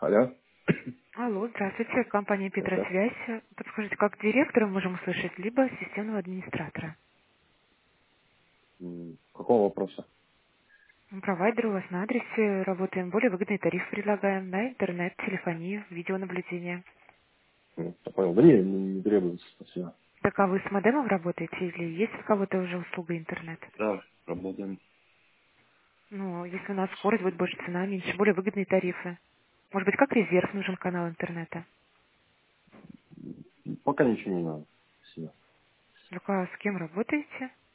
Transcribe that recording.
Алло. Алло, здравствуйте, компания Да. Петросвязь. Подскажите, как директора можем услышать, либо системного администратора? Какого вопроса? Провайдер у вас на адресе, работаем, более выгодный тариф предлагаем на интернет, телефонию, видеонаблюдение. Я понял. Да не требуется, спасибо. Так а вы с модемом работаете или есть у кого-то уже услуга интернет? Да, работаем. Ну, если у нас скорость будет больше, цена меньше, более выгодные тарифы. Может быть, как резерв нужен канал интернета? Пока ничего не надо. Спасибо. Так а с кем работаете?